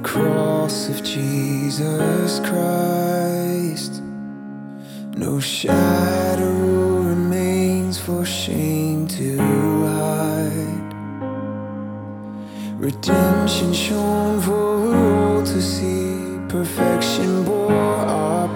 cross of Jesus Christ. No shadow remains for shame to hide. Redemption shown for all to see, perfection bore our